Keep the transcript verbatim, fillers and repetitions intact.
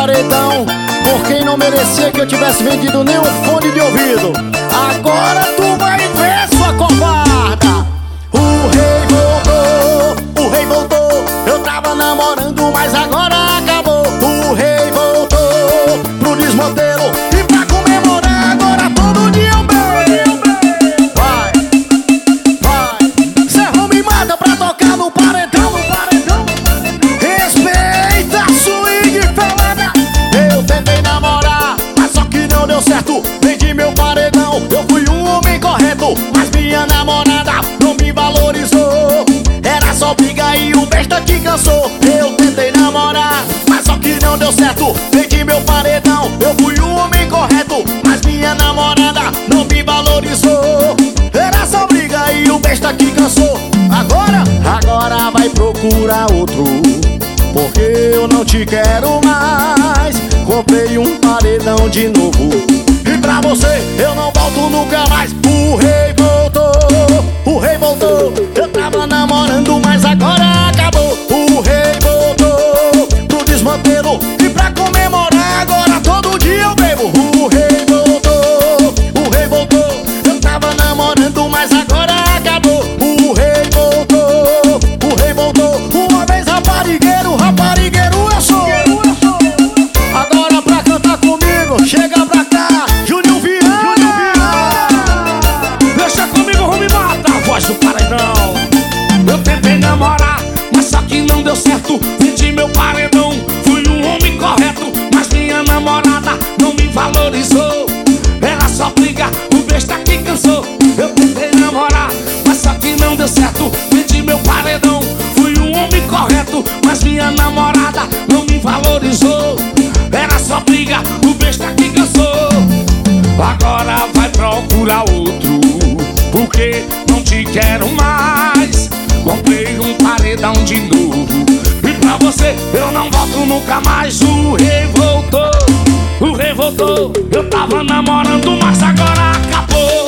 paredão por quem não merecia que eu tivesse vendido nem um fone de ouvido. Agora tu vai ver, sua covarda. O rei voltou, o rei voltou. Eu tava namorando, mas agora acabou. O rei voltou pro desmantelo e pra comemorar agora todo dia eu bebo. Vai, vai, cê não me mata pra tocar no paredão, no paredão. Respeita a swing falada. Eu tentei namorar, mas só que não deu certo. Vendi meu paredão, eu fui um homem correto, mas minha namorada não me valorizou. Era só briga e o besta te cansou. Eu tentei namorar, mas só que não deu certo. Vendi meu paredão, eu fui um homem correto, mas minha namorada não me valorizou. Era só briga e o besta te cansou. Agora, agora vai procurar outro, porque eu não te quero mais. Comprei um paredão de novo e pra você eu não volto nunca mais. O rei voltou, o rei voltou. Eu tava namorando, mas agora acabou. O rei voltou pro desmantelo e pra comemorar agora todo dia eu bebo. O rei voltou, o rei voltou. Eu tava namorando, mas agora acabou. O rei voltou, o rei voltou. Uma vez raparigueiro, raparigueiro eu sou. Agora pra cantar comigo, chega pra cá, Júnior Viana. Deixa comigo, Rumi Mata, a voz do paredão. Eu tentei namorar, mas só que não deu certo. Vendi meu paredão, fui um homem correto, mas minha namorada não me valorizou. Era só briga, o besta que cansou. Eu tentei namorar, mas só que não deu certo. Vendi meu paredão, fui um homem correto, mas minha namorada não me valorizou. Era só briga, o besta que cansou. Agora vai procurar outro, porque não te quero mais. Comprei um paredão de novo e pra você eu não volto nunca mais. O rei voltou, o rei voltou. Eu tava namorando, mas agora acabou.